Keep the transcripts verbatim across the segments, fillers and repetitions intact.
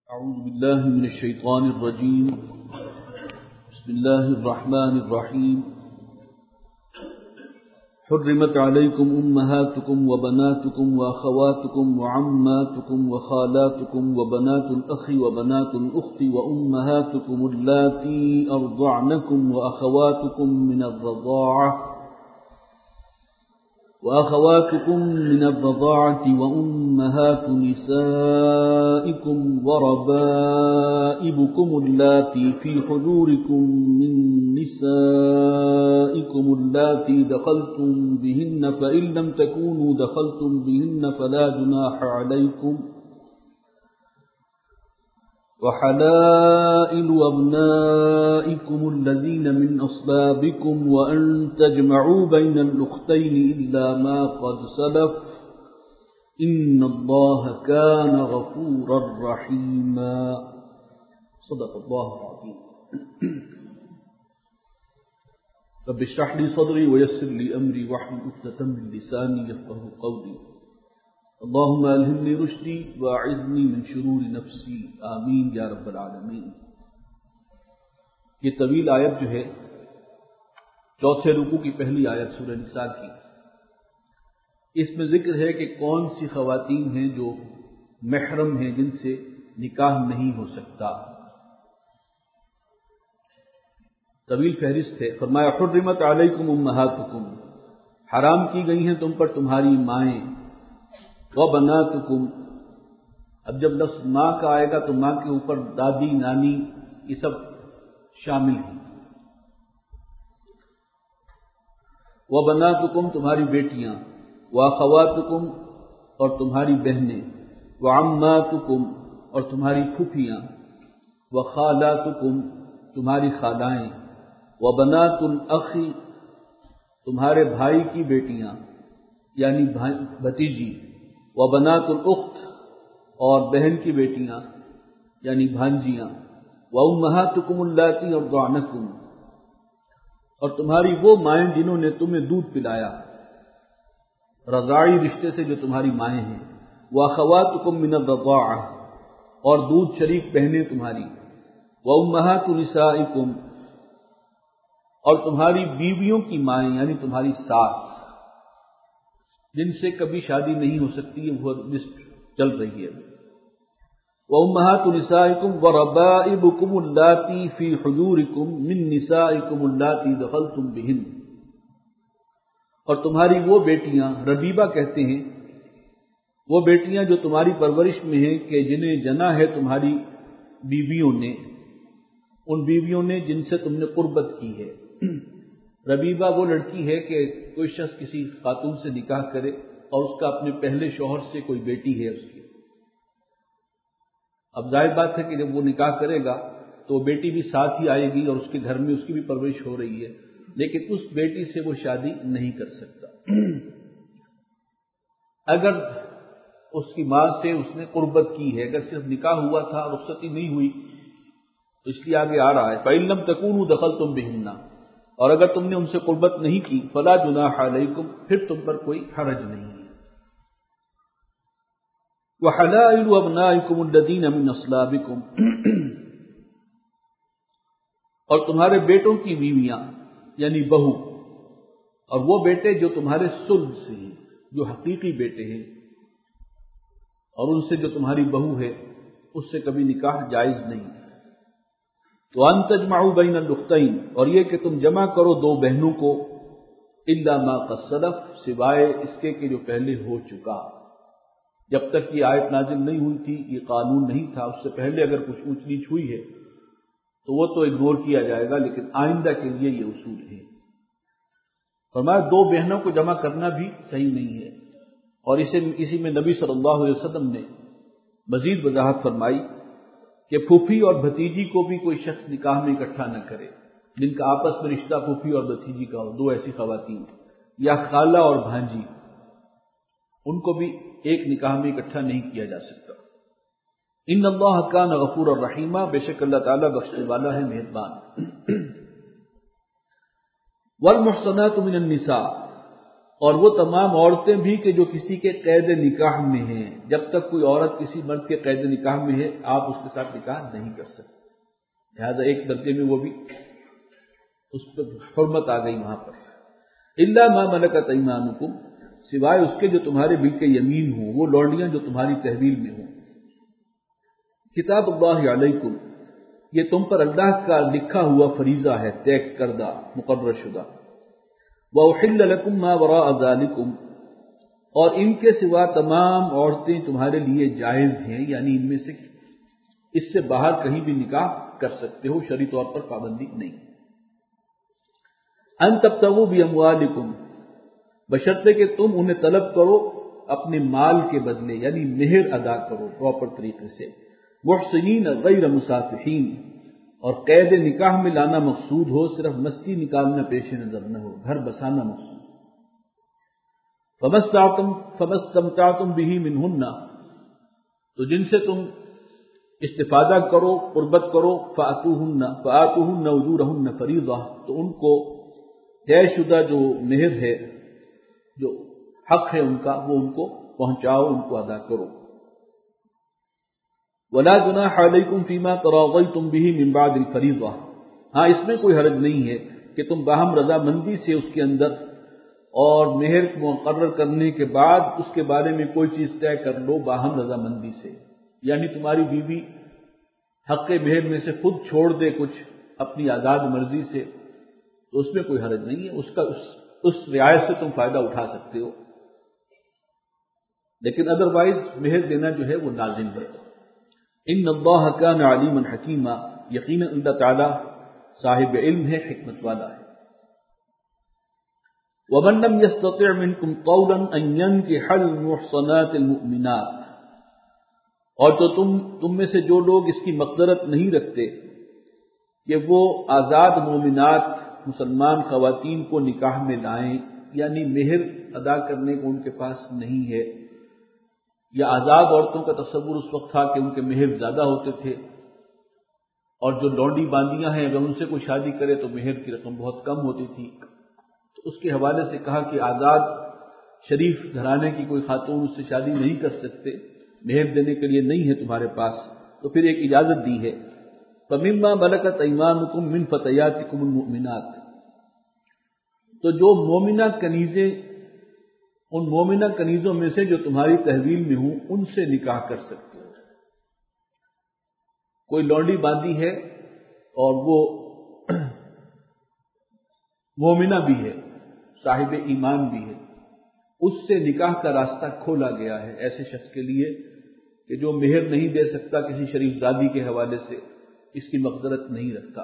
أعوذ بالله من الشيطان الرجيم. بسم الله الرحمن الرحيم. حرمت عليكم أمهاتكم وبناتكم وأخواتكم وعماتكم وخالاتكم وبنات الأخ وبنات الأخت وأمهاتكم اللاتي أرضعنكم وأخواتكم من الرضاعة وأخواتكم من الرضاعة وأمهات نسائكم وربائبكم اللاتي في حجوركم من نسائكم اللاتي دخلتم بهن فإن لم تكونوا دخلتم بهن فلا جناح عليكم وحلائل أبنائكم الذين من أصلابكم وأن تجمعوا بين الأختين إلا ما قد سلف إن الله كان غفورا رحيما. صدق الله العظيم. رب اشرح لي صدري ويسر لي أمري واحلل عقدة من لساني يفقهوا قولي. اللهم الہمنی رشدی واعذنی من شرور نفسی آمین یا رب العالمین. یہ طویل آیت جو ہے چوتھے رکوع کی پہلی آیت سورہ نساء کی، اس میں ذکر ہے کہ کون سی خواتین ہیں جو محرم ہیں جن سے نکاح نہیں ہو سکتا. طویل فہرست ہے. فرمایا حرمت علیکم امہاتکم، حرام کی گئی ہیں تم پر تمہاری مائیں. وبناتکم، اب جب لفظ ماں کا آئے گا تو ماں کے اوپر دادی نانی یہ سب شامل ہیں. وبناتکم تمہاری بیٹیاں، واخواتکم اور تمہاری بہنیں، وعماتکم اور تمہاری پھوپھیاں، وخالاتکم تمہاری خالائیں، وبنات الاخ تمہارے بھائی کی بیٹیاں یعنی بھتیجی، وبنات الاخت اور بہن کی بیٹیاں یعنی بھانجیاں، وامہاتکم اللاتی ارضعنکم اور تمہاری وہ مائیں جنہوں نے تمہیں دودھ پلایا، رضاعی رشتے سے جو تمہاری مائیں ہیں، واخواتکم من الرضاعہ اور دودھ شریک بہنیں تمہاری، وامہات نسائکم اور تمہاری بیویوں کی مائیں یعنی تمہاری ساس جن سے کبھی شادی نہیں ہو سکتی ہے، وہ لسٹ چل رہی ہے. وَأُمَّهَاتُ نِسَائِكُمْ وَرَبَائِبُكُمُ اللَّاتِي فِي حُجُورِكُمْ مِن نِّسَائِكُمُ اللَّاتِي دَخَلْتُم بِهِنَّ اور تمہاری وہ بیٹیاں، ربیبہ کہتے ہیں وہ بیٹیاں جو تمہاری پرورش میں ہیں کہ جنہیں جنا ہے تمہاری بیویوں نے، ان بیویوں نے جن سے تم نے قربت کی ہے. ربیبہ وہ لڑکی ہے کہ کوئی شخص کسی خاتون سے نکاح کرے اور اس کا اپنے پہلے شوہر سے کوئی بیٹی ہے اس کی. اب ظاہر بات ہے کہ جب وہ نکاح کرے گا تو وہ بیٹی بھی ساتھ ہی آئے گی اور اس کے گھر میں اس کی بھی پرورش ہو رہی ہے، لیکن اس بیٹی سے وہ شادی نہیں کر سکتا. اگر اس کی ماں سے اس نے قربت کی ہے، اگر صرف نکاح ہوا تھا رخصتی نہیں ہوئی تو اس لیے آگے آ رہا ہے فَإِن لَّمْ تَكُونُوا دَخَلْتُم بِهِنَّ اور اگر تم نے ان سے قربت نہیں کی فلا جناح علیکم پھر تم پر کوئی حرج نہیں ہے. وحلائل ابنائکم الذین من اصلابکم اور تمہارے بیٹوں کی بیویاں یعنی بہو اور وہ بیٹے جو تمہارے صلب سے ہیں، جو حقیقی بیٹے ہیں، اور ان سے جو تمہاری بہو ہے اس سے کبھی نکاح جائز نہیں. وَأَن تَجْمَعُوا بَيْنَ الْأُخْتَيْنِ اور یہ کہ تم جمع کرو دو بہنوں کو، إِلَّا مَا قَدْ سَلَفَ سوائے اس کے کہ جو پہلے ہو چکا. جب تک یہ آیت نازل نہیں ہوئی تھی یہ قانون نہیں تھا، اس سے پہلے اگر کچھ اونچ نیچ ہوئی ہے تو وہ تو اگنور کیا جائے گا، لیکن آئندہ کے لیے یہ اصول ہے. فرمایا دو بہنوں کو جمع کرنا بھی صحیح نہیں ہے. اور اسے اسی میں نبی صلی اللہ علیہ وسلم نے مزید وضاحت فرمائی کہ پھوپھی اور بھتیجی کو بھی کوئی شخص نکاح میں اکٹھا نہ کرے جن کا آپس میں رشتہ پھوپھی اور بھتیجی کا ہو. دو ایسی خواتین یا خالہ اور بھانجی، ان کو بھی ایک نکاح میں اکٹھا نہیں کیا جا سکتا. ان اللہ کان غفورا رحیما، بے شک اللہ تعالیٰ بخشنے والا ہے، مہربان. والمحصنات من النساء اور وہ تمام عورتیں بھی کہ جو کسی کے قید نکاح میں ہیں، جب تک کوئی عورت کسی مرد کے قید نکاح میں ہے آپ اس کے ساتھ نکاح نہیں کر سکتے، لہذا ایک درجے میں وہ بھی اس پر حرمت آ گئی وہاں پر۔ الا ما ملکت ایمانکم، سوائے اس کے جو تمہارے ملک یمین ہوں، وہ لونڈیاں جو تمہاری تحویل میں ہوں۔ کتاب اللہ علیکم، یہ تم پر اللہ کا لکھا ہوا فریضہ ہے، طے کردہ مقرر شدہ۔ وَأُحِلَّ لَكُم مَّا وَرَاءَ ذَلِكُمْ، اور ان کے سوا تمام عورتیں تمہارے لیے جائز ہیں، یعنی ان میں سے اس سے باہر کہیں بھی نکاح کر سکتے ہو، شرعی طور پر پابندی نہیں۔ ان تبتغوا باموالکم، بشرطے کہ تم انہیں طلب کرو اپنے مال کے بدلے، یعنی مہر ادا کرو پراپر طریقے سے۔ محسنین غیر مسافحین، اور قید نکاح میں لانا مقصود ہو، صرف مستی نکالنا پیش نظر نہ ہو، گھر بسانا مقصود۔ فمستعتم فمستمتعتم به منہن، تو جن سے تم استفادہ کرو، قربت کرو، فآتوہن فآتوہن اجورہن فریضہ، تو ان کو طے شدہ جو مہر ہے، جو حق ہے ان کا، وہ ان کو پہنچاؤ، ان کو ادا کرو۔ ولا جناح علیکم فیما تراضیتم به من بعد الفریضہ، ہاں اس میں کوئی حرج نہیں ہے کہ تم باہم رضامندی سے اس کے اندر اور مہر مقرر کرنے کے بعد اس کے بارے میں کوئی چیز طے کر لو باہم رضامندی سے، یعنی تمہاری بیوی حق مہر میں سے خود چھوڑ دے کچھ اپنی آزاد مرضی سے، تو اس میں کوئی حرج نہیں ہے، اس کا اس, اس رعایت سے تم فائدہ اٹھا سکتے ہو، لیکن ادروائز مہر دینا جو ہے وہ لازم ہے۔ ان اللہ کان علیما حکیما، یقینا اللہ تعالی صاحب علم ہے، حکمت والا ہے۔ ومن لم يستطع منکم طولا ان ينكح المحصنات المؤمنات، اور تو تم تم میں سے جو لوگ اس کی مقدرت نہیں رکھتے کہ وہ آزاد مومنات مسلمان خواتین کو نکاح میں لائیں، یعنی مہر ادا کرنے کو ان کے پاس نہیں ہے، یا آزاد عورتوں کا تصور اس وقت تھا کہ ان کے مہر زیادہ ہوتے تھے، اور جو لونڈی باندیاں ہیں اگر ان سے کوئی شادی کرے تو مہر کی رقم بہت کم ہوتی تھی، تو اس کے حوالے سے کہا کہ آزاد شریف گھرانے کی کوئی خاتون اس سے شادی نہیں کر سکتے، مہر دینے کے لیے نہیں ہے تمہارے پاس، تو پھر ایک اجازت دی ہے۔ فَمِمَّا مَلَكَتْ أَيْمَانُكُم مِّن فَتَيَاتِكُمُ الْمُؤْمِنَاتِ، تو جو مومنہ کنیزیں، ان مومنہ کنیزوں میں سے جو تمہاری تحویل میں ہوں، ان سے نکاح کر سکتے ہو۔ کوئی لونڈی باندھی ہے اور وہ مومنہ بھی ہے، صاحب ایمان بھی ہے، اس سے نکاح کا راستہ کھولا گیا ہے ایسے شخص کے لیے کہ جو مہر نہیں دے سکتا کسی شریف زادی کے حوالے سے، اس کی مقدرت نہیں رکھتا۔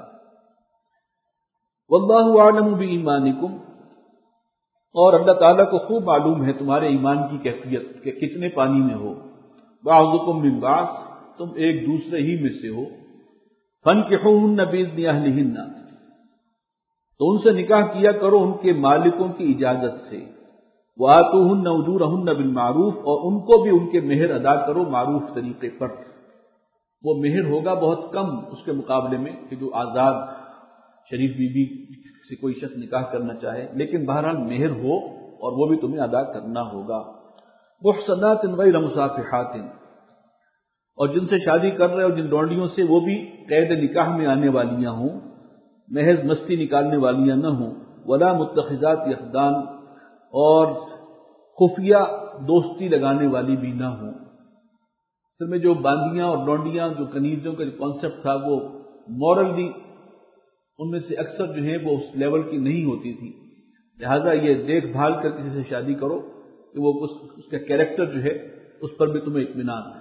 واللہ اعلم بایمانکم، اور اللہ تعالیٰ کو خوب معلوم ہے تمہارے ایمان کی کیفیت کہ کتنے پانی میں ہو۔ بعضکم من بعض، تم ایک دوسرے ہی میں سے ہو۔ فانکحوہن باذن اہلہن، تو ان سے نکاح کیا کرو ان کے مالکوں کی اجازت سے۔ وآتوہن اجورہن بالمعروف، اور ان کو بھی ان کے مہر ادا کرو معروف طریقے پر۔ وہ مہر ہوگا بہت کم اس کے مقابلے میں کہ جو آزاد شریف بی بی سے کوئی شخص نکاح کرنا چاہے، لیکن بہرحال مہر ہو اور وہ بھی تمہیں ادا کرنا ہوگا۔ محصنات غیر مصافحات، اور جن سے شادی کر رہے ہو جن لونڈیوں سے، وہ بھی قید نکاح میں آنے والیاں ہوں، محض مستی نکالنے والیاں نہ ہوں۔ ولا متخذات اخدان، اور خفیہ دوستی لگانے والی بھی نہ ہوں۔ اصل میں جو باندیاں اور لونڈیاں، جو کنیزوں کا جو کانسیپٹ تھا، وہ مورلی ان میں سے اکثر جو ہیں وہ اس لیول کی نہیں ہوتی تھی، لہذا یہ دیکھ بھال کر کسی سے شادی کرو کہ وہ اس, اس کا کیریکٹر جو ہے اس پر بھی تمہیں اطمینان ہے۔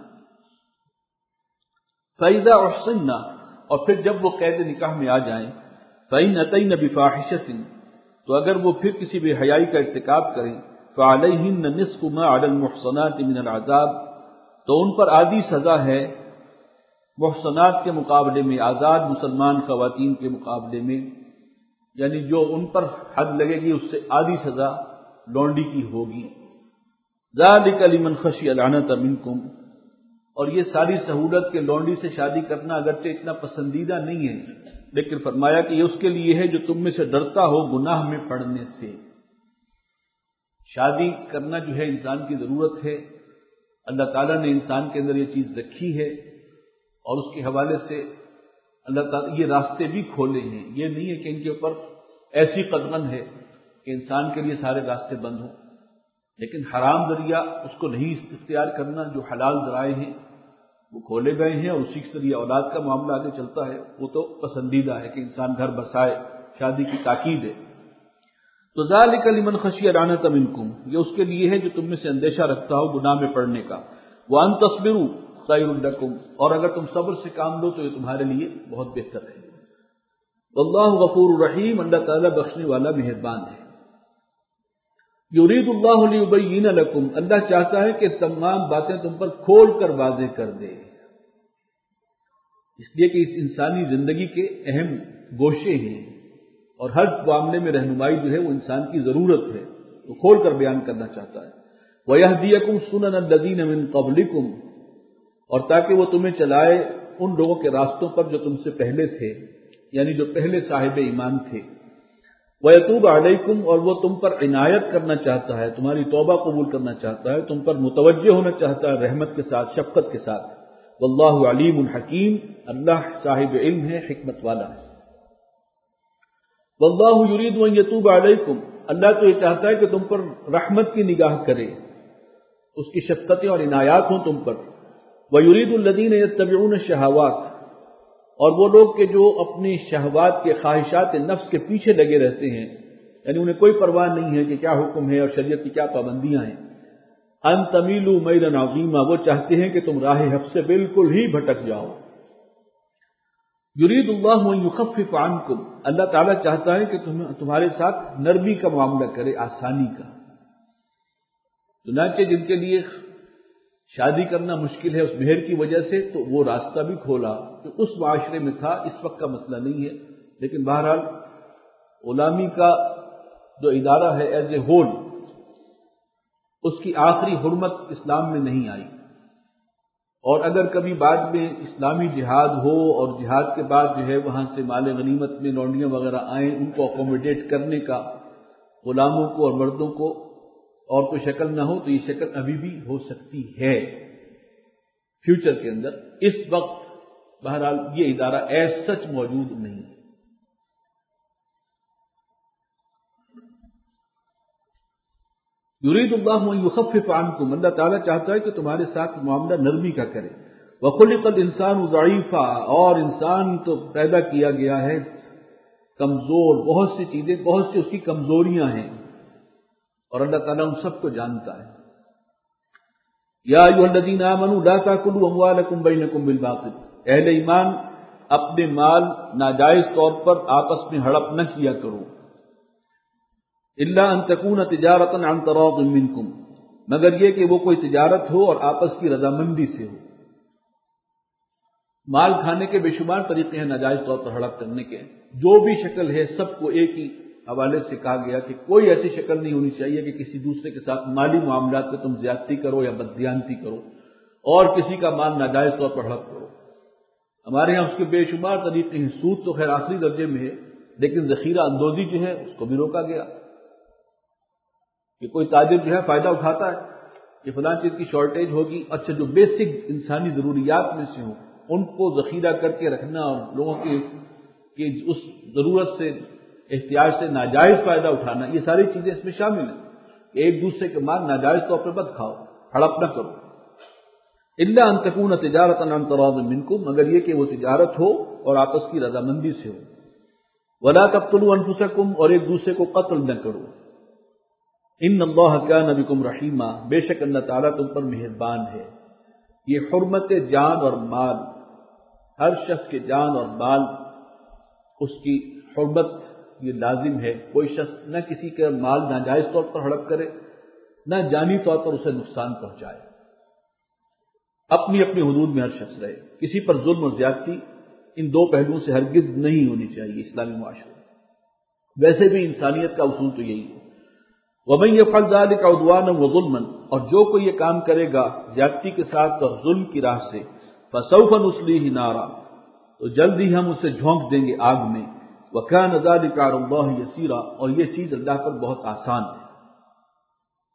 فَإِذَا أُحْصِنَّ، اور پھر جب وہ قید نکاح میں آ جائیں، فَإِنْ أَتَيْنَ بِفَاحِشَةٍ، تو اگر وہ پھر کسی بے حیائی کا ارتکاب کریں، فَعَلَيْهِنَّ نِصْفُ مَا عَلَى الْمُحْصَنَاتِ مِنَ الْعَذَابِ، تو ان پر آدھی سزا ہے محصنات کے مقابلے میں، آزاد مسلمان خواتین کے مقابلے میں، یعنی جو ان پر حد لگے گی اس سے آدھی سزا لونڈی کی ہوگی۔ ذَلِكَ لِمَنْ خَشِيَ الْعَنَتَ مِنْكُمْ، اور یہ ساری سہولت کے لونڈی سے شادی کرنا اگرچہ اتنا پسندیدہ نہیں ہے، لیکن فرمایا کہ یہ اس کے لیے ہے جو تم میں سے ڈرتا ہو گناہ میں پڑنے سے۔ شادی کرنا جو ہے انسان کی ضرورت ہے، اللہ تعالیٰ نے انسان کے اندر یہ چیز رکھی ہے، اور اس کے حوالے سے اللہ تعالیٰ یہ راستے بھی کھولے ہیں. یہ نہیں ہے کہ ان کے اوپر ایسی قدغن ہے کہ انسان کے لیے سارے راستے بند ہوں، لیکن حرام ذریعہ اس کو نہیں اختیار کرنا. جو حلال ذرائع ہیں وہ کھولے گئے ہیں، اور اسی کے ذریعے اولاد کا معاملہ آگے چلتا ہے. وہ تو پسندیدہ ہے کہ انسان گھر بسائے، شادی کی تاکید ہے. تو ذالک لمن خشی العنۃ منکم، یہ اس کے لیے ہے جو تم میں سے اندیشہ رکھتا ہو گناہ میں پڑنے کا. وان تصبروا خیر لکم، اور اگر تم صبر سے کام لو تو یہ تمہارے لیے بہت بہتر ہے. واللہ غفور رحیم، اللہ تعالیٰ بخشنے والا مہربان ہے. یرید اللہ لیبین لکم، اللہ چاہتا ہے کہ تمام باتیں تم پر کھول کر واضح کر دے، اس لیے کہ اس انسانی زندگی کے اہم گوشے ہیں، اور ہر معاملے میں رہنمائی جو ہے وہ انسان کی ضرورت ہے، تو کھول کر بیان کرنا چاہتا ہے. وَيَهْدِيَكُمْ سُنَنَ الَّذِينَ مِن قَبْلِكُمْ، اور تاکہ وہ تمہیں چلائے ان لوگوں کے راستوں پر جو تم سے پہلے تھے، یعنی جو پہلے صاحب ایمان تھے. وَيَتُوبَ عَلَيْكُمْ، اور وہ تم پر عنایت کرنا چاہتا ہے، تمہاری توبہ قبول کرنا چاہتا ہے، تم پر متوجہ ہونا چاہتا ہے رحمت کے ساتھ، شفقت کے ساتھ. واللہ علیم حکیم، اللہ صاحب علم ہے، حکمت والا ہے. واللہ یرید ان یتوب علیکم، اللہ تو یہ چاہتا ہے کہ تم پر رحمت کی نگاہ کرے، اس کی شفقتیں اور عنایات ہوں تم پر. ویرید الذین یتبعون الشہوات، اور وہ لوگ کہ جو اپنی شہوات کے خواہشات نفس کے پیچھے لگے رہتے ہیں، یعنی انہیں کوئی پرواہ نہیں ہے کہ کیا حکم ہے اور شریعت کی کیا پابندیاں ہیں. ان تمیلوا میلا عظیما، وہ چاہتے ہیں کہ تم راہ حق سے بالکل ہی بھٹک جاؤ. یرید اللہ ان یخفف عنکم، اللہ تعالیٰ چاہتا ہے کہ تم تمہارے ساتھ نرمی کا معاملہ کرے، آسانی کا. چنانچہ جن کے لیے شادی کرنا مشکل ہے اس مہر کی وجہ سے، تو وہ راستہ بھی کھولا کہ اس معاشرے میں تھا، اس وقت کا مسئلہ نہیں ہے. لیکن بہرحال غلامی کا جو ادارہ ہے ایز اے ہول، اس کی آخری حرمت اسلام میں نہیں آئی. اور اگر کبھی بعد میں اسلامی جہاد ہو اور جہاد کے بعد جو ہے وہاں سے مال غنیمت میں لونڈیاں وغیرہ آئیں، ان کو اکوموڈیٹ کرنے کا غلاموں کو اور مردوں کو، اور کوئی شکل نہ ہو، تو یہ شکل ابھی بھی ہو سکتی ہے فیوچر کے اندر. اس وقت بہرحال یہ ادارہ ایز سچ موجود نہیں ہے. یرید اللہ ان یخفف عنکم، اللہ تعالیٰ چاہتا ہے کہ تمہارے ساتھ معاملہ نرمی کا کرے. وخلق الانسان ضعیفا، اور انسان تو پیدا کیا گیا ہے کمزور، بہت سی چیزیں، بہت سی اس کی کمزوریاں ہیں، اور اللہ تعالیٰ ان سب کو جانتا ہے. یا ایھا الذین آمنوا لا تاکلوا اموالکم بینکم بالباطل، اہل ایمان اپنے مال ناجائز طور پر آپس میں ہڑپ نہ کیا کرو. الا ان تکون تجارۃ عن تراض منکم، مگر یہ کہ وہ کوئی تجارت ہو اور آپس کی رضامندی سے ہو. مال کھانے کے بے شمار طریقے ہیں ناجائز طور پر ہڑپ کرنے کے، جو بھی شکل ہے سب کو ایک ہی حوالے سے کہا گیا کہ کوئی ایسی شکل نہیں ہونی چاہیے کہ کسی دوسرے کے ساتھ مالی معاملات میں تم زیادتی کرو یا بددیانتی کرو اور کسی کا مال ناجائز طور پر ہڑپ کرو. ہمارے یہاں اس کے بے شمار طریقے ہیں. سود تو خیر آخری درجے میں ہے، لیکن ذخیرہ اندوزی جو ہے اس کو بھی روکا گیا کہ کوئی تاجر جو ہے فائدہ اٹھاتا ہے کہ فلاں چیز کی شارٹیج ہوگی، اچھا جو بیسک انسانی ضروریات میں سے ہوں ان کو ذخیرہ کر کے رکھنا اور لوگوں کی کہ اس ضرورت سے احتیاج سے ناجائز فائدہ اٹھانا، یہ ساری چیزیں اس میں شامل ہیں. ایک دوسرے کے مال ناجائز طور پر مت کھاؤ، ہڑپ نہ کرو. الا ان تکون تجارۃ عن تراض منکم، مگر یہ کہ وہ تجارت ہو اور آپس کی رضامندی سے ہو. ولا تقتلوا انفسکم، اور ایک دوسرے کو قتل نہ کرو. ان اللہ کان بکم رحیما، بے شک اللہ تعالیٰ تم پر مہربان ہے. یہ حرمت جان اور مال، ہر شخص کے جان اور مال اس کی حرمت یہ لازم ہے. کوئی شخص نہ کسی کا مال ناجائز طور پر ہڑپ کرے، نہ جانی طور پر اسے نقصان پہنچائے. اپنی اپنی حدود میں ہر شخص رہے. کسی پر ظلم اور زیادتی ان دو پہلوؤں سے ہرگز نہیں ہونی چاہیے اسلامی معاشرے. ویسے بھی انسانیت کا اصول تو یہی ہے. وَمَن يَفْعَلْ ذَلِكَ عُدْوَانًا وَظُلْمًا، اور جو کوئی یہ کام کرے گا زیادتی کے ساتھ اور ظلم کی راہ سے، فَسَوْفَ نُصْلِيهِ نَارًا، تو جلد ہی ہم اسے جھونک دیں گے آگ میں. وَكَانَ ذَلِكَ عَلَى اللَّهِ يَسِيرًا، اور یہ چیز اللہ پر بہت آسان ہے.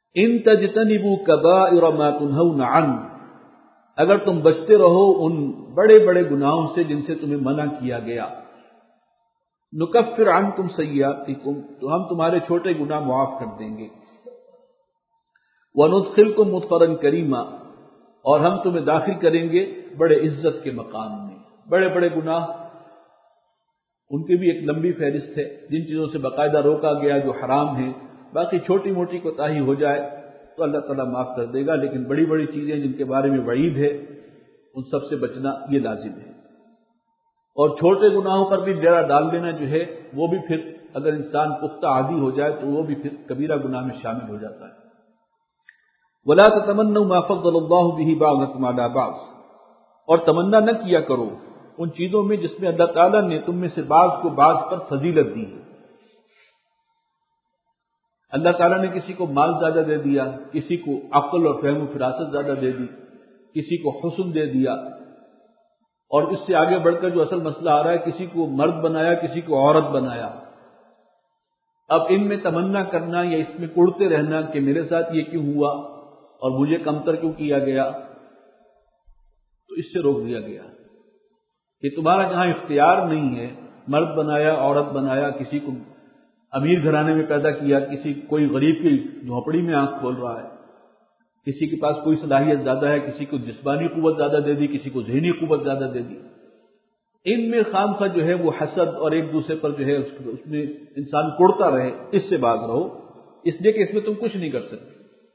ان تجتنبوا کبائر ما تنہون عنہ، اگر تم بچتے رہو ان بڑے بڑے گناہوں سے جن سے تمہیں منع کیا گیا، نکفر عنکم سیئاتکم، تو ہم تمہارے چھوٹے گناہ معاف کر دیں گے، وندخلکم مدخلا کریما، اور ہم تمہیں داخل کریں گے بڑے عزت کے مقام میں۔ بڑے بڑے گناہ ان کی بھی ایک لمبی فہرست ہے، جن چیزوں سے باقاعدہ روکا گیا جو حرام ہیں، باقی چھوٹی موٹی کوتاہی ہو جائے تو اللہ تعالیٰ معاف کر دے گا، لیکن بڑی بڑی چیزیں جن کے بارے میں وعید ہے ان سب سے بچنا یہ لازم ہے۔ اور چھوٹے گناہوں پر بھی ڈیرا ڈال دینا جو ہے وہ بھی پھر اگر انسان پختہ عادی ہو جائے تو وہ بھی پھر کبیرہ گناہ میں شامل ہو جاتا ہے۔ وَلَا تَتَمَنَّوْا مَا فَضَّلَ اللَّهُ بِهِ بَعْضَكُمْ عَلَىٰ بَعْضٍ، اور تمنا نہ کیا کرو ان چیزوں میں جس میں اللہ تعالیٰ نے تم میں سے بعض کو بعض پر فضیلت دی ہے۔ اللہ تعالیٰ نے کسی کو مال زیادہ دے دیا، کسی کو عقل اور فہم و فراست زیادہ دے دی، کسی کو حسن دے دیا، اور اس سے آگے بڑھ کر جو اصل مسئلہ آ رہا ہے کسی کو مرد بنایا کسی کو عورت بنایا۔ اب ان میں تمنا کرنا یا اس میں کڑتے رہنا کہ میرے ساتھ یہ کیوں ہوا اور مجھے کمتر کیوں کیا گیا، تو اس سے روک دیا گیا کہ تمہارا جہاں اختیار نہیں ہے، مرد بنایا عورت بنایا، کسی کو امیر گھرانے میں پیدا کیا، کسی کوئی غریب کی جھونپڑی میں آنکھ کھول رہا ہے، کسی کے پاس کوئی صلاحیت زیادہ ہے، کسی کو جسمانی قوت زیادہ دے دی، کسی کو ذہنی قوت زیادہ دے دی، ان میں خام خواہ جو ہے وہ حسد اور ایک دوسرے پر جو ہے اس میں انسان کڑتا رہے، اس سے باز رہو، اس لیے کہ اس میں تم کچھ نہیں کر سکتے۔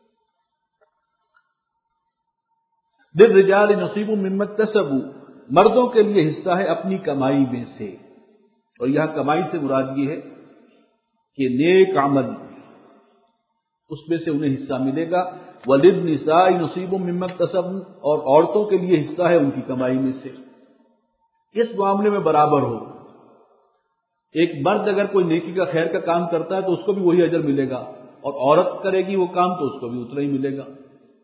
للرجال نصیب مما اکتسبوا، مردوں کے لیے حصہ ہے اپنی کمائی میں سے، اور یہاں کمائی سے مراد یہ ہے کہ نیک عمل اس میں سے انہیں حصہ ملے گا۔ وَلِلنِّسَاءِ نَصِيبٌ مِّمَّا اكْتَسَبْنَ، اور عورتوں کے لیے حصہ ہے ان کی کمائی میں سے، اس معاملے میں برابر ہو۔ ایک مرد اگر کوئی نیکی کا خیر کا کام کرتا ہے تو اس کو بھی وہی اجر ملے گا، اور عورت کرے گی وہ کام تو اس کو بھی اتنا ہی ملے گا۔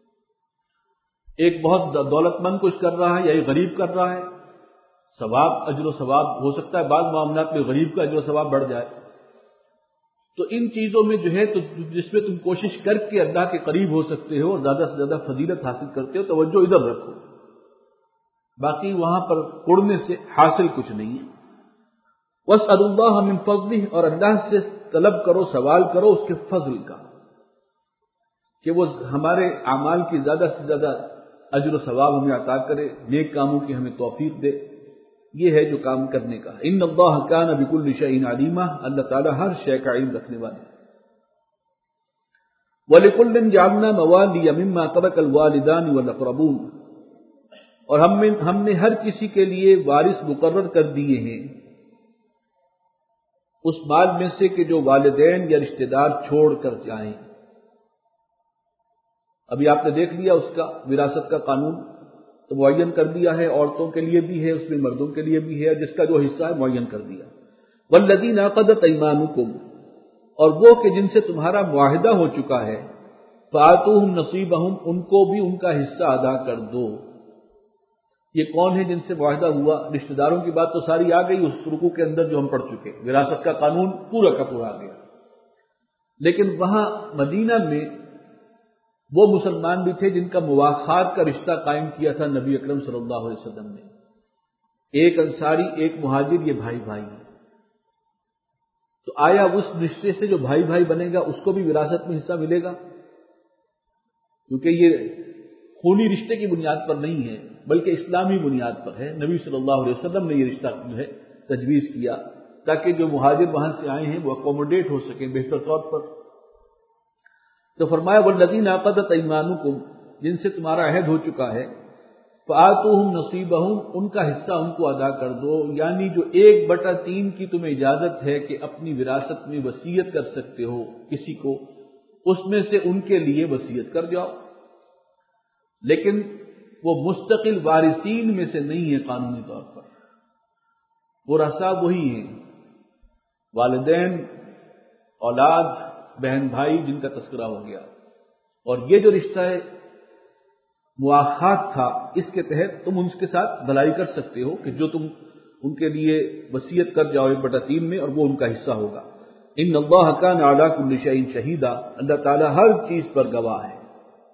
ایک بہت دولت مند کچھ کر رہا ہے یا ایک غریب کر رہا ہے، ثواب اجر و ثواب ہو سکتا ہے بعض معاملات میں غریب کا اجر و ثواب بڑھ جائے، تو ان چیزوں میں جو ہے تو جس میں تم کوشش کر کے اللہ کے قریب ہو سکتے ہو اور زیادہ سے زیادہ فضیلت حاصل کرتے ہو، توجہ ادھر رکھو، باقی وہاں پر کڑنے سے حاصل کچھ نہیں ہے۔ وَاسْأَلُوا اللَّهَ مِن فَضْلِهِ، اور اللہ سے طلب کرو، سوال کرو اس کے فضل کا کہ وہ ہمارے اعمال کی زیادہ سے زیادہ اجر و ثواب ہمیں عطا کرے، نیک کاموں کی ہمیں توفیق دے، یہ ہے جو کام کرنے کا۔ ان اللہ کان بکل شیء علیما، اللہ تعالیٰ ہر شے کا علم رکھنے والے۔ وَلِكُلٍّ جَعَلْنَا مَوَالِيَ مِمَّا تَرَكَ الْوَالِدَانِ وَالْأَقْرَبُونَ، اور ہم نے ہم نے ہر کسی کے لیے وارث مقرر کر دیے ہیں اس مال میں سے کہ جو والدین یا رشتہ دار چھوڑ کر جائیں۔ ابھی آپ نے دیکھ لیا اس کا وراثت کا قانون تو معین کر دیا ہے، عورتوں کے لیے بھی ہے، اس میں مردوں کے لیے بھی ہے، جس کا جو حصہ ہے معین کر دیا۔ والذین عقدت ایمانکم، اور وہ کہ جن سے تمہارا معاہدہ ہو چکا ہے، فآتوہم نصیبہم، ان کو بھی ان کا حصہ ادا کر دو۔ یہ کون ہے جن سے معاہدہ ہوا؟ رشتہ داروں کی بات تو ساری آ گئی اس رکوع کے اندر جو ہم پڑھ چکے، وراثت کا قانون پورا کا پورا آ گیا، لیکن وہاں مدینہ میں وہ مسلمان بھی تھے جن کا مواخات کا رشتہ قائم کیا تھا نبی اکرم صلی اللہ علیہ وسلم نے، ایک انصاری ایک مہاجر، یہ بھائی بھائی ہیں، تو آیا اس رشتے سے جو بھائی بھائی بنے گا اس کو بھی وراثت میں حصہ ملے گا؟ کیونکہ یہ خونی رشتے کی بنیاد پر نہیں ہے بلکہ اسلامی بنیاد پر ہے، نبی صلی اللہ علیہ وسلم نے یہ رشتہ جو ہے تجویز کیا تاکہ جو مہاجر وہاں سے آئے ہیں وہ اکوموڈیٹ ہو سکیں بہتر طور پر۔ تو فرمایا والذین عقدت ایمانکم، جن سے تمہارا عہد ہو چکا ہے، فآتوہم نصیبہم، ان کا حصہ ان کو ادا کر دو، یعنی جو ایک بٹا تین کی تمہیں اجازت ہے کہ اپنی وراثت میں وصیت کر سکتے ہو کسی کو، اس میں سے ان کے لیے وصیت کر جاؤ، لیکن وہ مستقل وارثین میں سے نہیں ہے قانونی طور پر، وہ ورثاء وہی ہیں، والدین، اولاد، بہن بھائی جن کا تذکرہ ہو گیا، اور یہ جو رشتہ ہے مواخات تھا اس کے تحت تم ان کے ساتھ بھلائی کر سکتے ہو کہ جو تم ان کے لیے وصیت کر جاؤ ایک بٹا تین میں، اور وہ ان کا حصہ ہوگا۔ ان اللہ کان علی کل شیء شہیدا، اللہ تعالیٰ ہر چیز پر گواہ ہے۔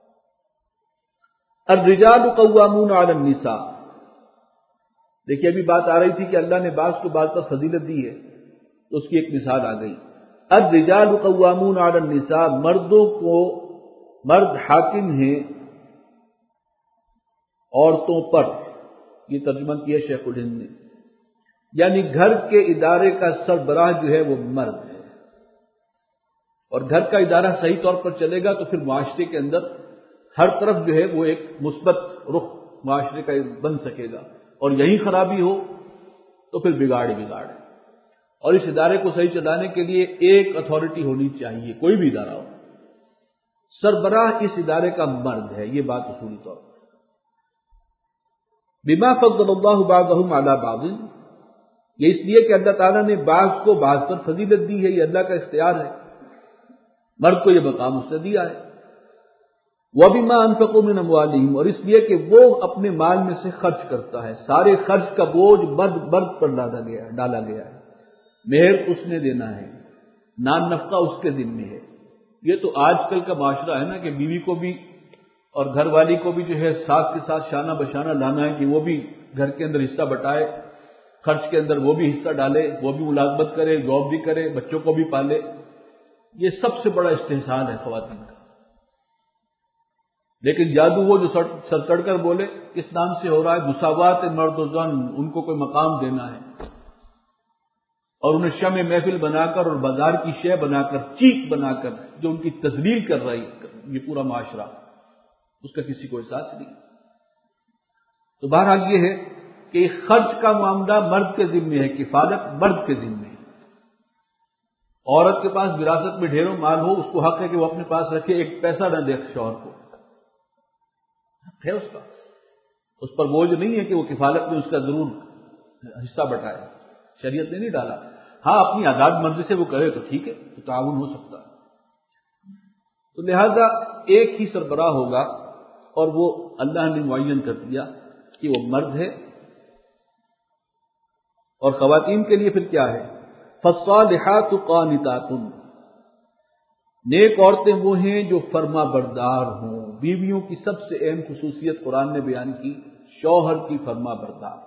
الرجال قوامون علی النساء، دیکھیے ابھی بات آ رہی تھی کہ اللہ نے بعض کو بعض پر فضیلت دی ہے، تو اس کی ایک مثال آ گئی۔ الرجال قوامون علی النساء، مردوں کو مرد حاکم ہیں عورتوں پر، یہ ترجمہ کیا شیخ الہند نے، یعنی گھر کے ادارے کا سربراہ جو ہے وہ مرد ہے، اور گھر کا ادارہ صحیح طور پر چلے گا تو پھر معاشرے کے اندر ہر طرف جو ہے وہ ایک مثبت رخ معاشرے کا بن سکے گا، اور یہی خرابی ہو تو پھر بگاڑ بگاڑ ہے۔ اور اس ادارے کو صحیح چلانے کے لیے ایک اتھارٹی ہونی چاہیے، کوئی بھی ادارہ ہو، سربراہ اس ادارے کا مرد ہے، یہ بات اصولی طور پر۔ بما فضل اللہ بعضهم علی بعض، یہ اس لیے کہ اللہ تعالیٰ نے بعض کو بعض پر فضیلت دی ہے، یہ اللہ کا اختیار ہے، مرد کو یہ مقام اس نے دیا ہے۔ وَبِمَا أَنفَقُوا مِنْ أَمْوَالِهِمْ، اور اس لیے کہ وہ اپنے مال میں سے خرچ کرتا ہے، سارے خرچ کا بوجھ مرد مرد پر ڈالا گیا ہے ڈالا گیا ہے مہر اس نے دینا ہے، نان نفقہ اس کے ذمہ ہے۔ یہ تو آج کل کا معاشرہ ہے نا کہ بیوی کو بھی اور گھر والی کو بھی جو ہے ساتھ کے ساتھ شانہ بشانہ لانا ہے کہ وہ بھی گھر کے اندر حصہ بٹائے، خرچ کے اندر وہ بھی حصہ ڈالے، وہ بھی ملازمت کرے، جاب بھی کرے، بچوں کو بھی پالے۔ یہ سب سے بڑا استحصال ہے خواتین کا۔ لیکن جادو وہ جو سر چڑھ کر بولے کس نام سے ہو رہا ہے، مساوات مرد و زن، ان کو کوئی مقام دینا ہے، اور انہیں شمع محفل بنا کر اور بازار کی شے بنا کر، چیخ بنا کر جو ان کی تذلیل کر رہی یہ پورا معاشرہ، اس کا کسی کو احساس نہیں۔ تو بہرحال یہ ہے کہ خرچ کا معاملہ مرد کے ذمے ہے، کفالت مرد کے ذمے ہے۔ عورت کے پاس وراثت میں ڈھیروں مال ہو، اس کو حق ہے کہ وہ اپنے پاس رکھے، ایک پیسہ نہ دے شوہر کو، ہے اس کا، اس پر بوجھ نہیں ہے کہ وہ کفالت میں اس کا ضرور حصہ بٹائے، شریعت نے نہیں ڈالا۔ ہاں اپنی آزاد مرضی سے وہ کرے تو ٹھیک ہے، تو تعاون ہو سکتا ہے۔ تو لہذا ایک ہی سربراہ ہوگا، اور وہ اللہ نے معین کر دیا کہ وہ مرد ہے۔ اور خواتین کے لیے پھر کیا ہے؟ فالصالحات قانتات، نیک عورتیں وہ ہیں جو فرما بردار ہوں۔ بیویوں کی سب سے اہم خصوصیت قرآن نے بیان کی، شوہر کی فرما بردار،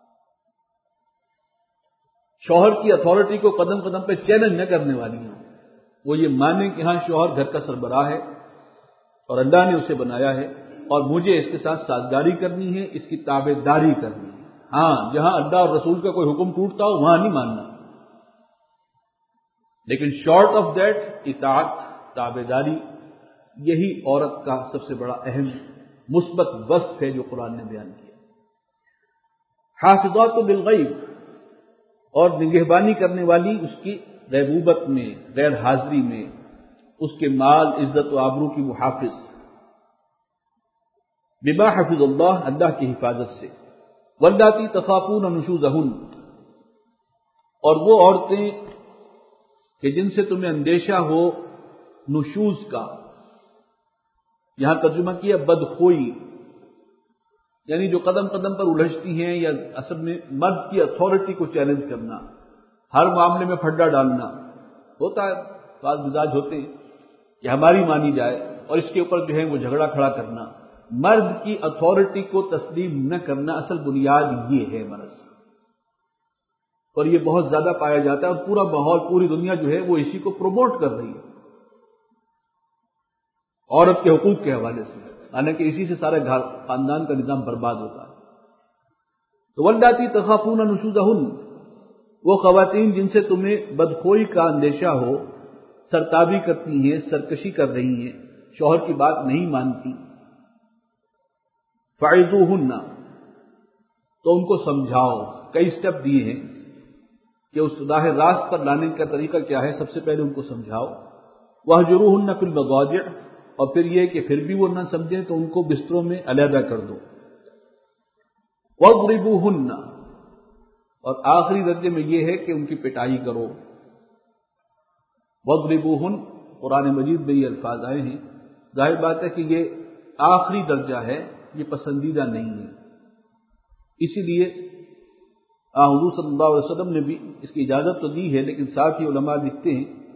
شوہر کی اتھارٹی کو قدم قدم پہ چیلنج نہ کرنے والی ہوں، وہ یہ مانیں کہ ہاں شوہر گھر کا سربراہ ہے اور اللہ نے اسے بنایا ہے، اور مجھے اس کے ساتھ سازگاری کرنی ہے، اس کی تابع داری کرنی ہے۔ ہاں جہاں اللہ اور رسول کا کوئی حکم ٹوٹتا ہو وہاں نہیں ماننا، لیکن شارٹ آف دیٹ اطاعت، تابع داری، یہی عورت کا سب سے بڑا اہم مثبت وصف ہے جو قرآن نے بیان کیا۔ حافظات بالغیب، اور نگہبانی کرنے والی اس کی غیبوبت میں، غیر حاضری میں، اس کے مال عزت و آبرو کی محافظ، بما حفظ اللہ، اللہ کی حفاظت سے۔ واللاتی تخافون نشوزہن، اور وہ عورتیں کہ جن سے تمہیں اندیشہ ہو نشوز کا، یہاں ترجمہ کیا بدخوئی، یعنی جو قدم قدم پر الجھتی ہیں، یا اصل میں مرد کی اتھارٹی کو چیلنج کرنا، ہر معاملے میں پھڈا ڈالنا ہوتا ہے، بعض مزاج ہوتے ہیں کہ ہماری مانی جائے، اور اس کے اوپر جو ہے وہ جھگڑا کھڑا کرنا، مرد کی اتھارٹی کو تسلیم نہ کرنا، اصل بنیاد یہ ہے مرض، اور یہ بہت زیادہ پایا جاتا ہے، اور پورا ماحول، پوری دنیا جو ہے وہ اسی کو پروموٹ کر رہی ہے عورت کے حقوق کے حوالے سے، حالانکہ اسی سے سارے گھر خاندان کا نظام برباد ہوتا ہے۔ تو واللاتی تخافون نشوزہن، وہ خواتین جن سے تمہیں بدخوئی کا اندیشہ ہو، سرتابی کرتی ہیں، سرکشی کر رہی ہیں، شوہر کی بات نہیں مانتی، فعظوہن، تو ان کو سمجھاؤ۔ کئی سٹیپ دیے ہیں کہ اس راہ راست پر لانے کا طریقہ کیا ہے، سب سے پہلے ان کو سمجھاؤ۔ وہجروہن فی المضاجع، اور پھر یہ کہ پھر بھی وہ نہ سمجھیں تو ان کو بستروں میں علیحدہ کر دو۔ واضربوہن، اور آخری درجے میں یہ ہے کہ ان کی پٹائی کرو۔ واضربوہن، قرآن مجید میں یہ الفاظ آئے ہیں، ظاہر بات ہے کہ یہ آخری درجہ ہے، یہ پسندیدہ نہیں ہے، اسی لیے حضور صلی اللہ علیہ وسلم نے بھی اس کی اجازت تو دی ہے، لیکن ساتھ ہی علماء لکھتے ہیں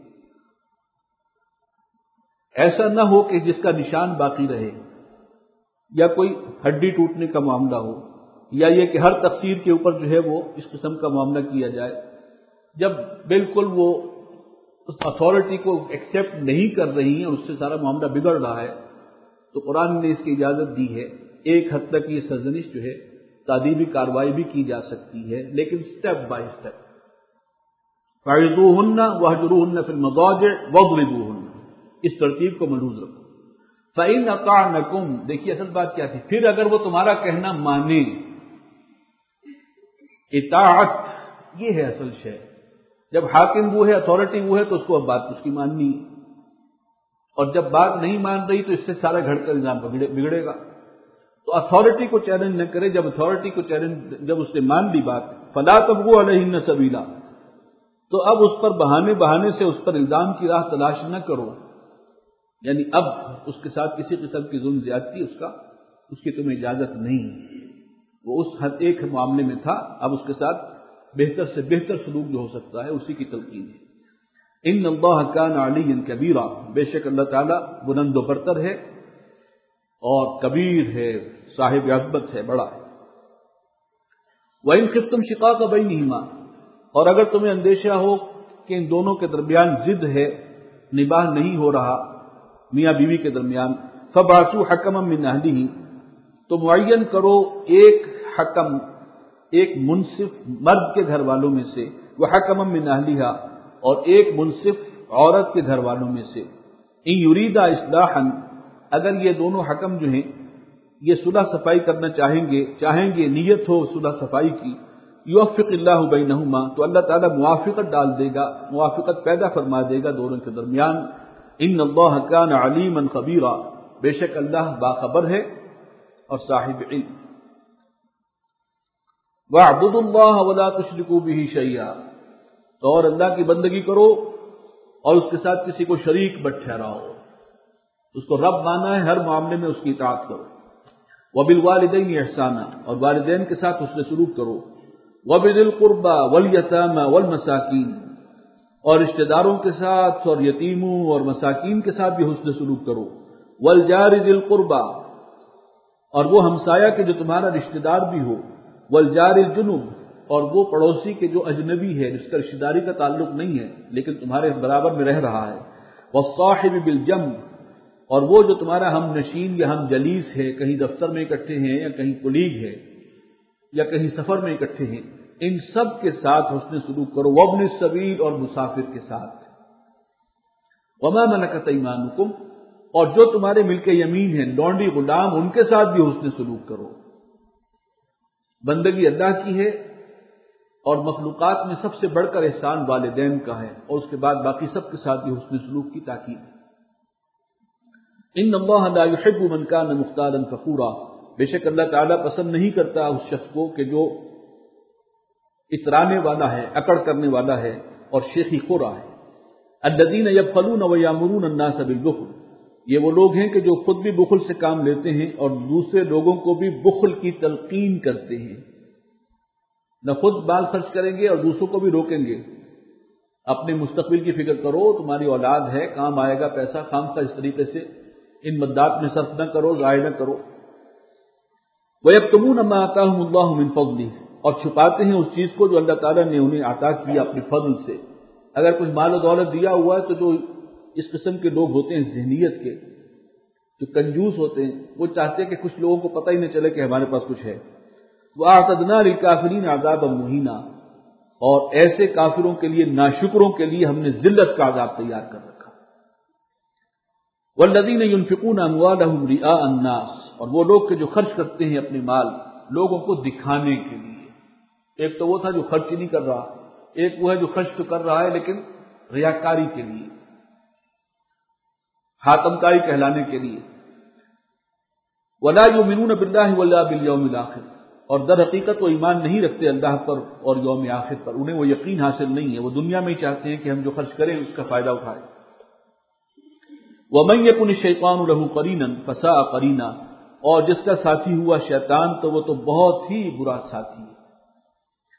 ایسا نہ ہو کہ جس کا نشان باقی رہے، یا کوئی ہڈی ٹوٹنے کا معاملہ ہو، یا یہ کہ ہر تقصیر کے اوپر جو ہے وہ اس قسم کا معاملہ کیا جائے۔ جب بالکل وہ اس اتھارٹی کو ایکسیپٹ نہیں کر رہی ہیں اور اس سے سارا معاملہ بگڑ رہا ہے، تو قرآن نے اس کی اجازت دی ہے۔ ایک حد تک یہ سرزنش جو ہے تادیبی کارروائی بھی کی جا سکتی ہے، لیکن سٹیپ بائی سٹیپ۔ فَعِظُوهُنَّ وَاهْجُرُوهُنَّ فِي الْمَضَاجِعِ وَاضْرِبُوهُنَّ، اس ترتیب کو ملحوظ رکھو۔ فَإِنْ أَطَعْنَكُمْ، دیکھیے اصل بات کیا تھی، پھر اگر وہ تمہارا کہنا مانے، اطاعت یہ ہے اصل شے۔ جب حاکم وہ ہے، اتھارٹی وہ ہے، تو اس کو اب بات اس کی ماننی ہے، اور جب بات نہیں مان رہی تو اس سے سارا گھر کا نظام بگڑے گا۔ تو اتھارٹی کو چیلنج نہ کرے، جب اتھارٹی کو چیلنج جب اس نے مان لی بات، فلا تبغوا علیہن سبیلا، تو اب اس پر بہانے بہانے سے اس پر الزام کی راہ تلاش نہ کرو، یعنی اب اس کے ساتھ کسی قسم کی ظلم زیادتی اس کا اس کی تمہیں اجازت نہیں، وہ اس حد ایک معاملے میں تھا، اب اس کے ساتھ بہتر سے بہتر سلوک جو ہو سکتا ہے اسی کی تلقین ہے۔ ان اللہ کان علیا کبیرا، بے شک اللہ تعالیٰ بلند و برتر ہے اور کبیر ہے، صاحب عظمت ہے، بڑا ہے۔ وَإِنْ خِفْتُمْ شِقَاقَ بَيْنِهِمَا، اور اگر تمہیں اندیشہ ہو کہ ان دونوں کے درمیان ضد ہے، نباہ نہیں ہو رہا میاں بیوی کے درمیان، فَبَعْثُوا حَكَمًا مِّنْ أَهْلِهِ، تو معین کرو ایک حکم، ایک منصف مرد کے گھر والوں میں سے، وَحَكَمًا مِّنْ أَهْلِهَا، اور ایک منصف عورت کے گھر والوں میں سے، إِن يُرِيدَا إِصْلَاحًا، اگر یہ دونوں حکم جو ہیں یہ صلح صفائی کرنا چاہیں گے چاہیں گے نیت ہو صلح صفائی کی، یوفق اللہ بینہما، تو اللہ تعالیٰ موافقت ڈال دے گا، موافقت پیدا فرما دے گا دونوں کے درمیان۔ ان اللہ کان علیما خبیرا، بے شک اللہ باخبر ہے اور صاحب علم۔ وَاعْبُدُوا اللَّهَ وَلَا تُشْرِكُوا بِهِ شَيْئًا، تو اور اللہ کی بندگی کرو اور اس کے ساتھ کسی کو شریک مت ٹھہراؤ، اس کو رب مانا ہے، ہر معاملے میں اس کی اطاعت کرو۔ وَبِالْوَالِدَيْنِ إِحْسَانًا، اور والدین کے ساتھ حسن سلوک کرو۔ وَبِذِي الْقُرْبَى وَالْيَتَامَى وَالْمَسَاكِينِ، اور رشتہ داروں کے ساتھ اور یتیموں اور مساکین کے ساتھ بھی حسن سلوک کرو۔ وَالْجَارِ ذِي الْقُرْبَى، اور وہ ہمسایہ کے جو تمہارا رشتہ دار بھی ہو۔ وَالْجَارِ الْجُنُبِ، اور وہ پڑوسی کے جو اجنبی ہے، جس کا رشتہ داری کا تعلق نہیں ہے لیکن تمہارے برابر میں رہ رہا ہے۔ وَالصَّاحِبِ بِالْجَنبِ، اور وہ جو تمہارا ہم نشین یا ہم جلیس ہے، کہیں دفتر میں اکٹھے ہیں یا کہیں کولیگ ہے یا کہیں سفر میں اکٹھے ہیں، ان سب کے ساتھ حسن سلوک کرو۔ وابن السبیل، اور مسافر کے ساتھ۔ وما ملکت ایمانکم، اور جو تمہارے ملک یمین ہیں، لونڈی غلام، ان کے ساتھ بھی حسن سلوک کرو۔ بندگی اللہ کی ہے اور مخلوقات میں سب سے بڑھ کر احسان والدین کا ہے، اور اس کے بعد باقی سب کے ساتھ بھی حسن سلوک کی تاکید ہے۔ ان اللہ لا يحب من كان مختالا فخورا، بے شک اللہ تعالیٰ پسند نہیں کرتا اس شخص کو کہ جو اترانے والا ہے، اکڑ کرنے والا ہے اور شیخی خورا ہے۔ الذين يبخلون ويأمرون الناس بالبخل، یہ وہ لوگ ہیں کہ جو خود بھی بخل سے کام لیتے ہیں اور دوسرے لوگوں کو بھی بخل کی تلقین کرتے ہیں، نہ خود مال خرچ کریں گے اور دوسروں کو بھی روکیں گے۔ اپنے مستقبل کی فکر کرو، تمہاری اولاد ہے، کام آئے گا پیسہ، خام کا اس طریقے سے ان مدات میں صرف نہ کرو، ضائع نہ کرو۔ وَيَكْتُمُونَ مَا آتَاهُمُ اللَّهُ مِنْ فَضْلِهِ، اور چھپاتے ہیں اس چیز کو جو اللہ تعالیٰ نے انہیں عطا کیا اپنے فضل سے۔ اگر کچھ مال و دولت دیا ہوا ہے تو جو اس قسم کے لوگ ہوتے ہیں ذہنیت کے، جو کنجوس ہوتے ہیں، وہ چاہتے ہیں کہ کچھ لوگوں کو پتہ ہی نہ چلے کہ ہمارے پاس کچھ ہے۔ وَأَعْتَدْنَا لِلْكَافِرِينَ عَذَابًا مُهِينًا، اور ایسے کافروں کے لیے، ناشکروں کے لیے ہم نے ذلت کا عذاب تیار کر رکھا۔ وَالَّذِينَ يُنْفِقُونَ أَمْوَالَهُمْ رِئَاءَ النَّاسِ، اور وہ لوگ کہ جو خرچ کرتے ہیں اپنے مال لوگوں کو دکھانے کے لیے۔ ایک تو وہ تھا جو خرچ نہیں کر رہا، ایک وہ ہے جو خرچ تو کر رہا ہے لیکن ریاکاری کے لیے، حاتم کاری کہلانے کے لیے۔ وَلَا يُؤْمِنُونَ بِاللَّهِ وَلَا بِالْيَوْمِ الْآخِرِ، اور در حقیقت وہ ایمان نہیں رکھتے اللہ پر اور یوم آخر پر، انہیں وہ یقین حاصل نہیں ہے، وہ دنیا میں ہی چاہتے ہیں کہ ہم جو خرچ کریں اس کا فائدہ اٹھائیں۔ وَمَن يَكُنِ الشَّيْطَانُ لَهُ قَرِينًا فَسَاءَ قَرِينًا، اور جس کا ساتھی ہوا شیطان تو وہ تو بہت ہی برا ساتھی ہے۔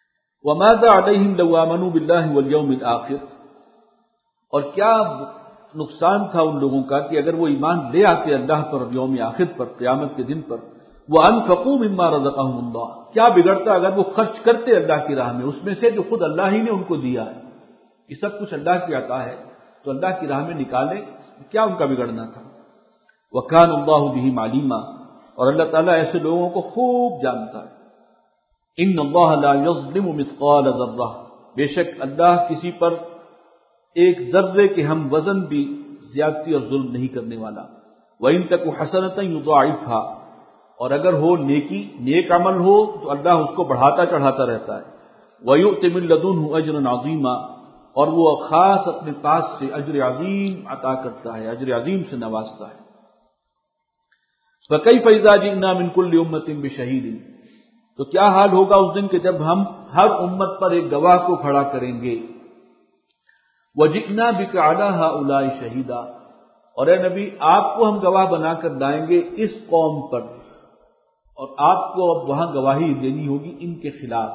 وَمَاذَا عَلَيْهِمْ لَوْ آمَنُوا بِاللَّهِ وَالْيَوْمِ الْآخِرِ، اور کیا نقصان تھا ان لوگوں کا کہ اگر وہ ایمان لے آتے اللہ پر یوم آخر پر قیامت کے دن پر، وَأَنفَقُوا مِمَّا رَزَقَهُمُ اللَّهُ، کیا بگڑتا اگر وہ خرچ کرتے اللہ کی راہ میں اس میں سے جو خود اللہ ہی نے ان کو دیا ہے، یہ سب کچھ اللہ کی عطا ہے، تو اللہ کی راہ میں نکالے، کیا ان کا بگڑنا تھا۔ وَكَانَ اللَّهُ بِهِمْ عَلِيمًا، اور اللہ تعالیٰ ایسے لوگوں کو خوب جانتا ہے۔ ان اللہ لا یظلم مثقال ذرہ، بے شک اللہ کسی پر ایک ذرے کے ہم وزن بھی زیادتی اور ظلم نہیں کرنے والا۔ وَإِن تَكُ حَسَنَةً يُضَاعِفْهَا، اور اگر ہو نیکی، نیک عمل ہو تو اللہ اس کو بڑھاتا چڑھاتا رہتا ہے۔ وَيُؤْتِ مِن لَّدُنْهُ أَجْرًا عَظِيمًا، اور وہ خاص اپنے پاس سے اجر عظیم عطا کرتا ہے، اجر عظیم سے نوازتا ہے۔ فَكَيْفَ إِذَا جِئْنَا مِن كُلِّ أُمَّةٍ بِشَهِيدٍ، تو کیا حال ہوگا اس دن کہ جب ہم ہر امت پر ایک گواہ کو کھڑا کریں گے۔ وَجِئْنَا بِكَ عَلَىٰ هَٰؤُلَاءِ شَهِيدًا، اور اے نبی آپ کو ہم گواہ بنا کر لائیں گے اس قوم پر، اور آپ کو اب وہاں گواہی دینی ہوگی ان کے خلاف،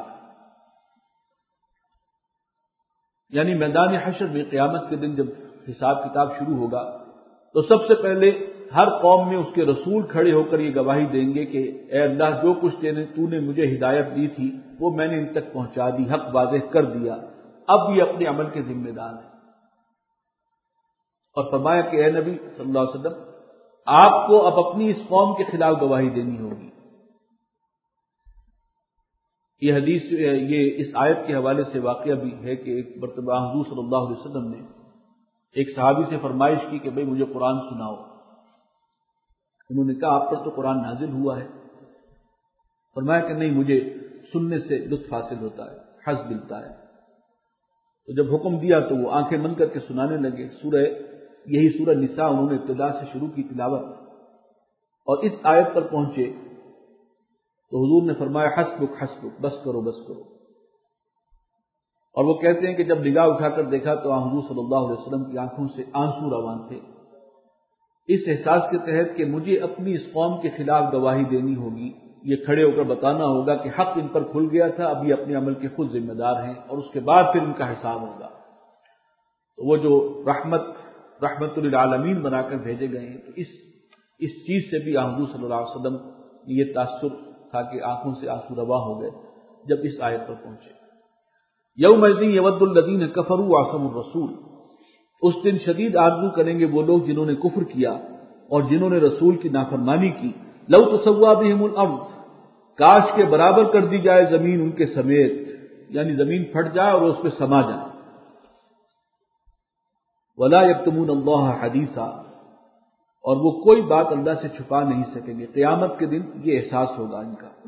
یعنی میدان حشر میں قیامت کے دن جب حساب کتاب شروع ہوگا تو سب سے پہلے ہر قوم میں اس کے رسول کھڑے ہو کر یہ گواہی دیں گے کہ اے اللہ جو کچھ تو نے مجھے ہدایت دی تھی وہ میں نے ان تک پہنچا دی، حق واضح کر دیا، اب یہ اپنے عمل کے ذمہ دار ہیں۔ اور فرمایا کہ اے نبی صلی اللہ علیہ وسلم آپ کو اب اپنی اس قوم کے خلاف گواہی دینی ہوگی۔ یہ حدیث یہ اس آیت کے حوالے سے واقعہ بھی ہے کہ ایک مرتبہ حضور صلی اللہ علیہ وسلم نے ایک صحابی سے فرمائش کی کہ بھئی مجھے قرآن سناؤ۔ انہوں نے کہا آپ پر تو قرآن نازل ہوا ہے۔ فرمایا کہ نہیں، مجھے سننے سے لطف حاصل ہوتا ہے، حظ ملتا ہے۔ تو جب حکم دیا تو وہ آنکھیں بند کر کے سنانے لگے۔ سورہ یہی سورہ نساء انہوں نے ابتدا سے شروع کی تلاوت، اور اس آیت پر پہنچے تو حضور نے فرمایا حسبک حسبک، بس کرو بس کرو۔ اور وہ کہتے ہیں کہ جب نگاہ اٹھا کر دیکھا تو حضور صلی اللہ علیہ وسلم کی آنکھوں سے آنسو روان تھے، اس احساس کے تحت کہ مجھے اپنی اس قوم کے خلاف گواہی دینی ہوگی، یہ کھڑے ہو کر بتانا ہوگا کہ حق ان پر کھل گیا تھا، ابھی اپنے عمل کے خود ذمہ دار ہیں، اور اس کے بعد پھر ان کا حساب ہوگا۔ تو وہ جو رحمت رحمت للعالمین بنا کر بھیجے گئے ہیں، تو اس اس چیز سے بھی حضور صلی اللہ علیہ وسلم یہ تاثر تھا کہ آنکھوں سے آنسو روا ہو گئے جب اس آیت پر پہنچے۔ یومئذ یود الذین کفروا وعصوا الرسول، اس دن شدید آرزو کریں گے وہ لوگ جنہوں نے کفر کیا اور جنہوں نے رسول کی نافرمانی کی، لو تسوا بہم الارض، کاش کے برابر کر دی جائے زمین ان کے سمیت، یعنی زمین پھٹ جائے اور اس پہ سما جائے۔ ولا یکتمون اللہ حدیثا، اور وہ کوئی بات اللہ سے چھپا نہیں سکیں گے۔ قیامت کے دن یہ احساس ہوگا ان کا۔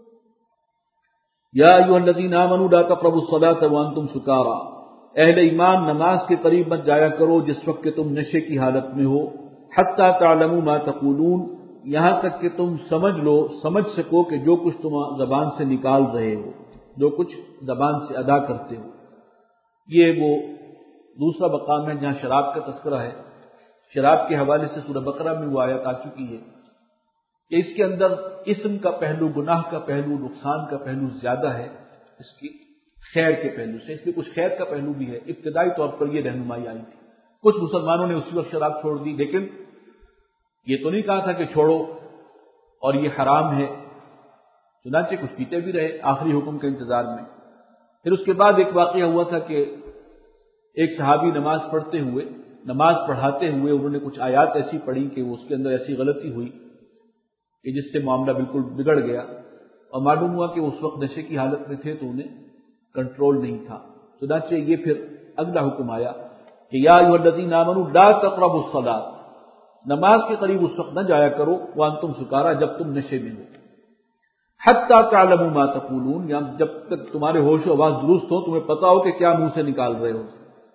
یا ایھا الذین آمنوا لا تقربوا الصلاۃ وانتم سکارى، اہل ایمان نماز کے قریب مت جایا کرو جس وقت کہ تم نشے کی حالت میں ہو، حتی تعلموا ما تقولون، یہاں تک کہ تم سمجھ لو سمجھ سکو کہ جو کچھ تم زبان سے نکال رہے ہو، جو کچھ زبان سے ادا کرتے ہو۔ یہ وہ دوسرا مقام ہے جہاں شراب کا تذکرہ ہے۔ شراب کے حوالے سے سورہ بقرہ میں وہ آیت آ چکی ہے کہ اس کے اندر اسم کا پہلو، گناہ کا پہلو، نقصان کا پہلو زیادہ ہے اس کی خیر کے پہلو سے، اس میں کچھ خیر کا پہلو بھی ہے۔ ابتدائی طور پر یہ رہنمائی آئی تھی، کچھ مسلمانوں نے اسی وقت شراب چھوڑ دی، لیکن یہ تو نہیں کہا تھا کہ چھوڑو اور یہ حرام ہے، چنانچہ کچھ پیتے بھی رہے آخری حکم کے انتظار میں۔ پھر اس کے بعد ایک واقعہ ہوا تھا کہ ایک صحابی نماز پڑھتے ہوئے نماز پڑھاتے ہوئے انہوں نے کچھ آیات ایسی پڑھی کہ اس کے اندر ایسی غلطی ہوئی کہ جس سے معاملہ بالکل بگڑ گیا، اور معلوم ہوا کہ اس وقت نشے کی حالت میں تھے تو انہیں کنٹرول نہیں تھا۔ چنانچہ یہ پھر اگلا حکم آیا کہ یا ایھا الذین آمنوا لا تقربوا الصلاۃ، نماز کے قریب اس وقت نہ جایا کرو وانتم سکارى، جب تم نشے میں ہو، حتی تعلموا ما تقولون، یا جب تک تمہارے ہوش و حواس درست ہو، تمہیں پتا ہو کہ کیا منہ سے نکال رہے ہو۔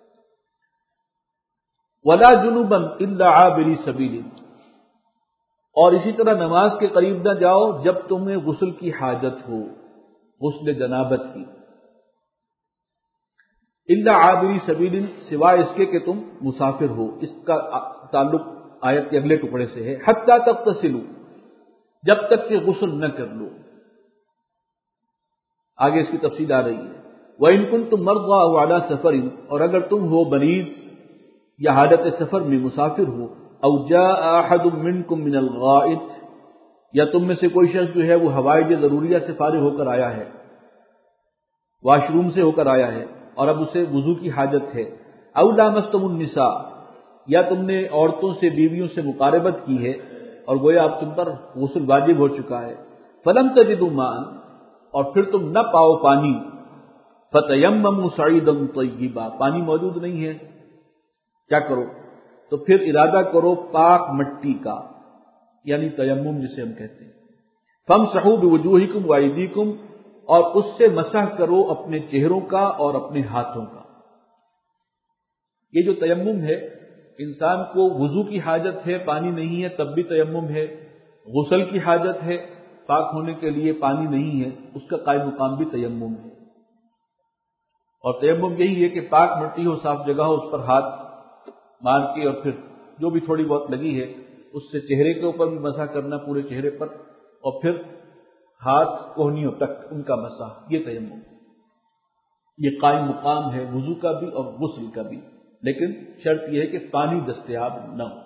ولا جنبا الا عابری سبیل، اور اسی طرح نماز کے قریب نہ جاؤ جب تمہیں غسل کی حاجت ہو، غسل جنابت کی۔ الا عابری سبیل، سوائے اس کے کہ تم مسافر ہو، اس کا تعلق آیت کے اگلے ٹکڑے سے ہے، حتی تغتسلوا، جب تک کہ غسل نہ کر لو۔ آگے اس کی تفصیل آ رہی ہے۔ وَإِن كُنتُم مَرْضَىٰ أَوْ عَلَىٰ سَفَرٍ، اور اگر تم ہو مریض یا حالت سفر میں مسافر ہو، او جاء احد منکم من الغائط، یا تم میں سے کوئی شخص جو ہے وہ حوائج ضروریہ سے فارغ ہو کر آیا ہے، واش روم سے ہو کر آیا ہے اور اب اسے وضو کی حاجت ہے، او لامستم النساء، یا تم نے عورتوں سے بیویوں سے مقاربت کی ہے اور گویا اب تم پر غسل واجب ہو چکا ہے، فلم تجدوا ماء، اور پھر تم نہ پاؤ پانی، فتیمموا صعیدا طیبا، پانی موجود نہیں ہے، کیا کرو؟ تو پھر ارادہ کرو پاک مٹی کا، یعنی تیمم جسے ہم کہتے ہیں، فامسحوا بوجوہکم وایدیکم، اور اس سے مسح کرو اپنے چہروں کا اور اپنے ہاتھوں کا۔ یہ جو تیمم ہے، انسان کو وضو کی حاجت ہے، پانی نہیں ہے تب بھی تیمم ہے، غسل کی حاجت ہے، پاک ہونے کے لیے پانی نہیں ہے، اس کا قائم مقام بھی تیمم ہے۔ اور تیمم یہی ہے کہ پاک مٹی ہو، صاف جگہ ہو، اس پر ہاتھ مار کے اور پھر جو بھی تھوڑی بہت لگی ہے اس سے چہرے کے اوپر بھی مسح کرنا، پورے چہرے پر، اور پھر ہاتھ کوہنیوں تک ان کا مسح، یہ تیمم، یہ قائم مقام ہے وضو کا بھی اور غسل کا بھی، لیکن شرط یہ ہے کہ پانی دستیاب نہ ہو۔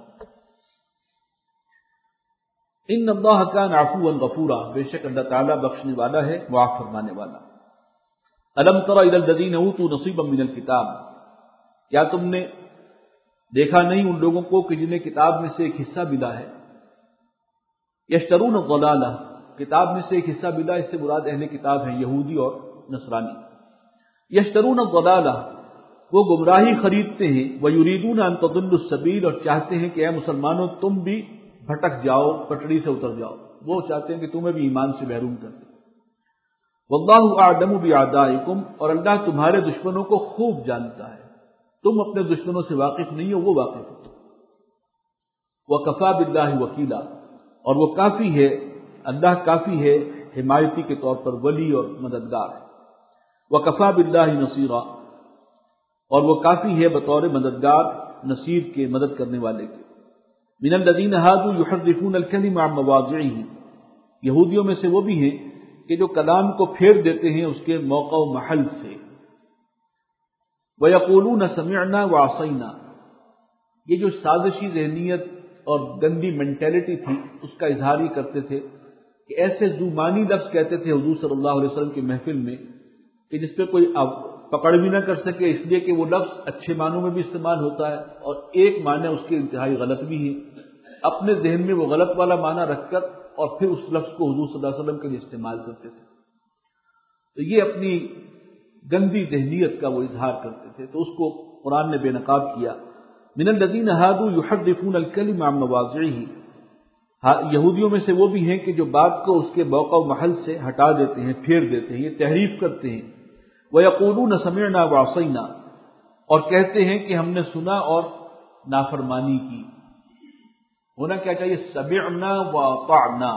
ان اللہ کان عفوا غفورا، بے شک اللہ تعالیٰ بخشنے والا ہے، معاف فرمانے والا۔ الم تر الی الذین اوتوا نصیبا من الکتاب، کیا تم نے دیکھا نہیں ان لوگوں کو کہ جنہیں کتاب میں سے ایک حصہ ملا ہے، یشترون الضلالہ، کتاب میں سے ایک حصہ ملا، اس سے مراد اہل کتاب ہیں، یہودی اور نصرانی۔ یشترون الضلالہ، وہ گمراہی خریدتے ہیں، ویریدون ان تضلوا السبیل، اور چاہتے ہیں کہ اے مسلمانوں تم بھی بھٹک جاؤ، پٹڑی سے اتر جاؤ، وہ چاہتے ہیں کہ تمہیں بھی ایمان سے محروم کر دیں۔ واللہ اعلم باعدائکم، اور اللہ تمہارے دشمنوں کو خوب جانتا ہے، تم اپنے دشمنوں سے واقف نہیں ہو، وہ واقف ہے۔ وکفی باللہ وکیلا، اور وہ کافی ہے، اللہ کافی ہے حمایتی کے طور پر، ولی اور مددگار ہے۔ وکفی باللہ نصیرا، اور وہ کافی ہے بطور مددگار، نصیر کے، مدد کرنے والے کے۔ من الذین ہادوا یحرفون الکلم عن مواضعہ، یہودیوں میں سے وہ بھی ہیں کہ جو کلام کو پھیر دیتے ہیں اس کے موقع و محل سے۔ وَيَقُولُونَ سَمِعْنَا وَعَصَيْنَا، یہ جو سازشی ذہنیت اور گندی مینٹیلٹی تھی اس کا اظہار ہی کرتے تھے کہ ایسے زبانی لفظ کہتے تھے حضور صلی اللہ علیہ وسلم کی محفل میں کہ جس پہ کوئی پکڑ بھی نہ کر سکے، اس لیے کہ وہ لفظ اچھے معنوں میں بھی استعمال ہوتا ہے اور ایک معنی اس کے انتہائی غلط بھی ہے، اپنے ذہن میں وہ غلط والا معنی رکھ کر اور پھر اس لفظ کو حضور صلی اللہ علیہ وسلم کے لیے استعمال کرتے تھے۔ تو یہ اپنی گندی ذہنیت کا وہ اظہار کرتے تھے، تو اس کو قرآن نے بے نقاب کیا۔ من الذین ہادوا یحرفون الکلم عن مواضعہ، یہودیوں میں سے وہ بھی ہیں کہ جو بات کو اس کے موقع و محل سے ہٹا دیتے ہیں، پھیر دیتے ہیں، یہ تحریف کرتے ہیں۔ وَيَقُولُونَ سَمِعْنَا وَعَصَيْنَا، اور کہتے ہیں کہ ہم نے سنا اور نافرمانی کی۔ ہونا کیا چاہیے؟ سمعنا وَأَطَعْنَا،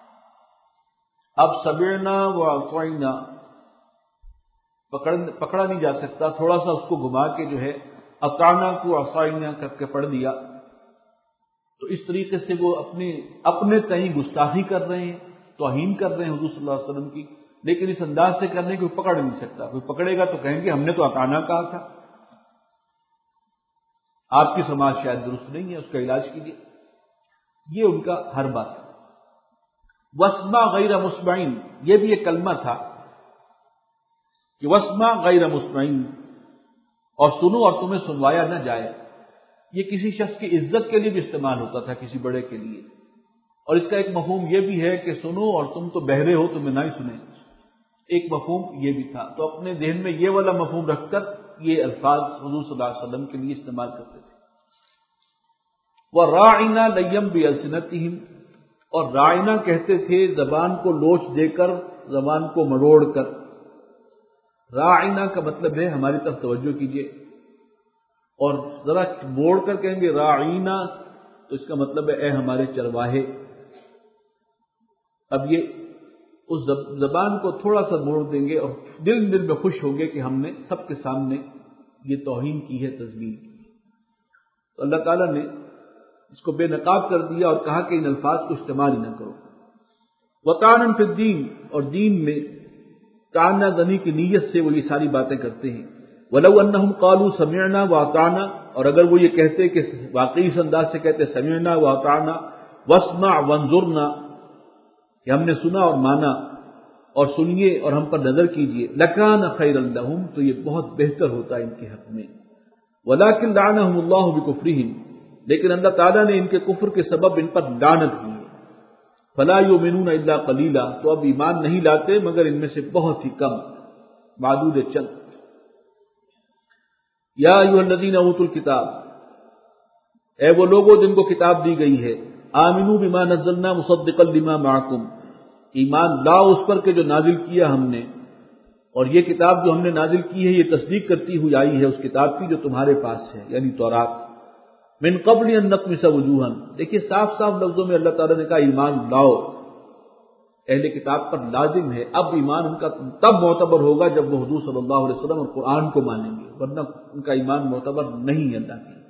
اب سمعنا وَأَطَعْنَا پکڑ پکڑا نہیں جا سکتا، تھوڑا سا اس کو گھما کے جو ہے اطعنا کو عصینا کر کے پڑھ دیا، تو اس طریقے سے وہ اپنے اپنے تئیں گستاخی کر رہے ہیں، توہین کر رہے ہیں حضور صلی اللہ علیہ وسلم کی، لیکن اس انداز سے کرنے کوئی پکڑ نہیں سکتا۔ کوئی پکڑے گا تو کہیں گے ہم نے تو اطعنا کہا تھا، آپ کی سماعت شاید درست نہیں ہے، اس کا علاج کیجیے، یہ ان کا ہر بات ہے۔ واسمع غیر مسمعین، یہ بھی ایک کلمہ تھا کہ واسمع غیر مسمعین، اور سنو اور تمہیں سنوایا نہ جائے، یہ کسی شخص کی عزت کے لیے بھی استعمال ہوتا تھا، کسی بڑے کے لیے، اور اس کا ایک مفہوم یہ بھی ہے کہ سنو اور تم تو بہرے ہو، تمہیں نہ ہی سنیں، ایک مفہوم یہ بھی تھا۔ تو اپنے ذہن میں یہ والا مفہوم رکھ کر یہ الفاظ حضور صلی اللہ علیہ وسلم کے لیے استعمال کرتے تھے۔ وَرَاعِنَا لَيَّمْ بِأَلْسِنَتِهِمْ، اور رائنا کہتے تھے زبان کو لوچ دے کر، زبان کو مروڑ کر۔ راعنا کا مطلب ہے، ہماری طرف توجہ کیجیے، اور ذرا موڑ کر کہیں گے راعینا تو اس کا مطلب ہے اے ہمارے چرواہے۔ اب یہ اس زبان کو تھوڑا سا موڑ دیں گے اور دل دل میں خوش ہوں گے کہ ہم نے سب کے سامنے یہ توہین کی ہے، تذلیل کی ہے۔ تو اللہ تعالیٰ نے اس کو بے نقاب کر دیا اور کہا کہ ان الفاظ کو استعمال ہی نہ کرو۔ وَطَعْنًا فِي الدِّينِ، اور دین میں تعانہ زنی کی نیت سے وہ یہ ساری باتیں کرتے ہیں۔ وَلَوْ أَنَّهُمْ قَالُوا سَمِعْنَا وَأَطَعْنَا، اور اگر وہ یہ کہتے کہ واقعی اس انداز سے کہتے سمعنا وَأَطَعْنَا وَاسْمَعْ وَانظُرْنَا، کہ ہم نے سنا اور مانا اور سنیے اور ہم پر نظر کیجیے، لَكَانَ خَيْرًا لَهُمْ، تو یہ بہت بہتر ہوتا ان کے حق میں، وَلَكِنْ لَعَنَهُمُ اللَّهُ بِكُفْرِهِمْ، لیکن اللہ تعالیٰ نے ان کے کفر کے سبب ان پر لعنت کی ہے، فَلَا يُؤْمِنُونَ إِلَّا قَلِيلًا، تو اب ایمان نہیں لاتے مگر ان میں سے بہت ہی کم، معدود چند۔ یا ایھا الذین اوتوا الکتاب، اے وہ لوگوں جن کو کتاب دی گئی ہے، آمنوا بما نزلنا مصدقا لما معکم، ایمان لاؤ اس پر کہ جو نازل کیا ہم نے، اور یہ کتاب جو ہم نے نازل کی ہے یہ تصدیق کرتی ہوئی آئی ہے اس کتاب کی جو تمہارے پاس ہے، یعنی تورات۔ من قبل ان نطمس وجوہا، دیکھیے صاف صاف لفظوں میں اللہ تعالیٰ نے کہا ایمان لاؤ، اہل کتاب پر لازم ہے، اب ایمان ان کا تب معتبر ہوگا جب وہ حضور صلی اللہ علیہ وسلم اور قرآن کو مانیں گے، ورنہ ان کا ایمان معتبر نہیں ہے اللہ کی۔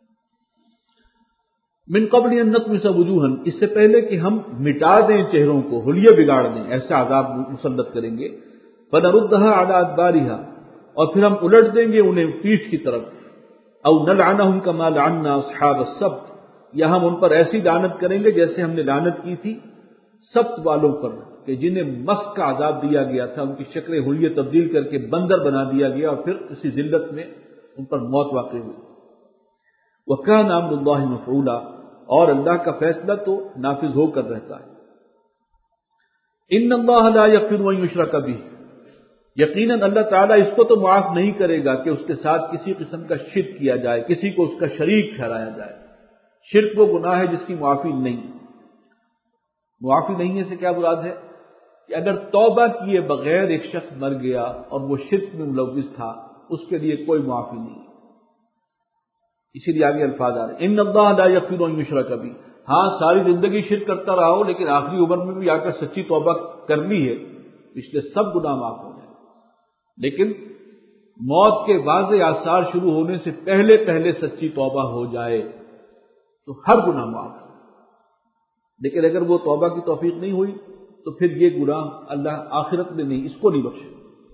من قبل ان نطمس وجوہا، اس سے پہلے کہ ہم مٹا دیں چہروں کو، حلیے بگاڑ دیں، ایسا عذاب مسلط کریں گے، فنردها على ادبارها، اور پھر ہم الٹ دیں گے انہیں پیٹھ کی طرف، او نلعنهم كما لعنا اصحاب السبت، یا ہم ان پر ایسی لعنت کریں گے جیسے ہم نے لعنت کی تھی سبت والوں پر، کہ جنہیں مس کا عذاب دیا گیا تھا، ان کی شکل حلیے تبدیل کر کے بندر بنا دیا گیا اور پھر اسی ذلت میں ان پر موت واقع ہوئی۔ وَكَانَ أَمْرُ اللَّهِ مَفْعُولًا، اور اللہ کا فیصلہ تو نافذ ہو کر رہتا ہے۔ إِنَّ اللَّهَ لَا يَغْفِرُ أَن يُشْرَكَ بِهِ، یقیناً اللہ تعالیٰ اس کو تو معاف نہیں کرے گا کہ اس کے ساتھ کسی قسم کا شرک کیا جائے، کسی کو اس کا شریک ٹھہرایا جائے۔ شرک وہ گناہ ہے جس کی معافی نہیں، معافی نہیں ہے سے کیا مراد ہے کہ اگر توبہ کیے بغیر ایک شخص مر گیا اور وہ شرک میں ملوث تھا، اس کے لیے کوئی معافی نہیں، اسی لیے آگے الفاظ آ رہے ہیں ان اللہ لا یغفر ان یشرک بہ، ہاں ساری زندگی شرک کرتا رہا ہو لیکن آخری عمر میں بھی آ کر سچی توبہ کر لی ہے، پچھلے سب گناہ معاف ہو گئے، لیکن موت کے واضح آثار شروع ہونے سے پہلے پہلے سچی توبہ ہو جائے تو ہر گناہ معاف ہے، لیکن اگر وہ توبہ کی توفیق نہیں ہوئی تو پھر یہ گناہ اللہ آخرت میں نہیں، اس کو نہیں بخشے۔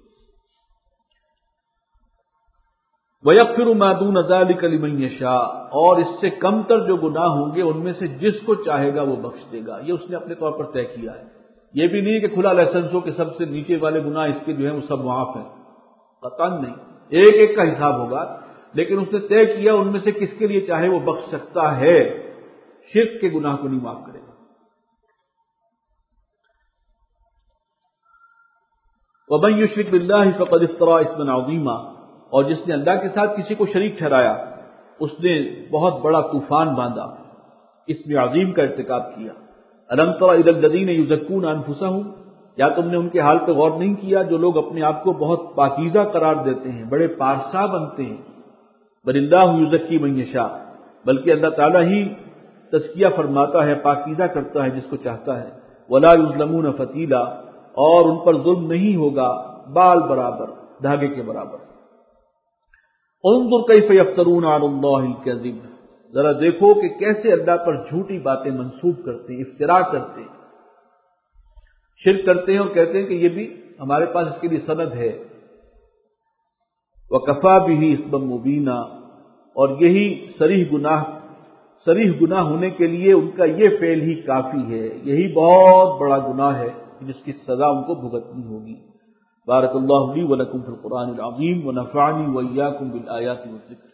وَيَغْفِرُ مَا دُونَ ذَلِكَ لِمَن يَشَاءُ، اور اس سے کم تر جو گناہ ہوں گے ان میں سے جس کو چاہے گا وہ بخش دے گا، یہ اس نے اپنے طور پر طے کیا ہے، یہ بھی نہیں کہ کھلا لائسنس ہو کہ سب سے نیچے والے گناہ اس کے جو ہیں وہ سب معاف ہیں، قطعاً نہیں، ایک ایک کا حساب ہوگا، لیکن اس نے طے کیا ان میں سے کس کے لیے چاہے وہ بخش سکتا ہے، شرک کے گناہ کو نہیں معاف کرے گا۔ وَمَن يُشْرِكْ بِاللَّهِ فَقَدِ افْتَرَىٰ إِثْمًا عَظِيمًا، اور جس نے اللہ کے ساتھ کسی کو شریک ٹھہرایا اس نے بہت بڑا طوفان باندھا، اسم عظیم کا ارتکاب کیا۔ أَلَمْ تَرَ إِلَى الَّذِينَ يُزَكُّونَ أَنفُسَهُمْ، کیا تم نے ان کے حال پہ غور نہیں کیا جو لوگ اپنے آپ کو بہت پاکیزہ قرار دیتے ہیں، بڑے پارسا بنتے ہیں، بل اللہ یزکی من یشاء، بلکہ اللہ تعالیٰ ہی تزکیہ فرماتا ہے، پاکیزہ کرتا ہے جس کو چاہتا ہے، ولا یظلمون فتیلا، اور ان پر ظلم نہیں ہوگا بال برابر، دھاگے کے برابر۔ انظر کیف یفترون علی اللہ الکذب، ذرا دیکھو کہ کیسے اللہ پر جھوٹی باتیں منسوب کرتے ہیں، افتراء کرتے ہیں، شرک کرتے ہیں اور کہتے ہیں کہ یہ بھی ہمارے پاس اس کے لیے سند ہے۔ وَكَفَىٰ بِهِ إِثْمًا مُبِينًا، اور یہی صریح گناہ صریح گناہ ہونے کے لیے ان کا یہ فعل ہی کافی ہے، یہی بہت بڑا گناہ ہے جس کی سزا ان کو بھگتنی ہوگی۔ بارک اللہ لی ولکم فی القرآن العظیم ونفعنی وإیاکم بالآیات والذکر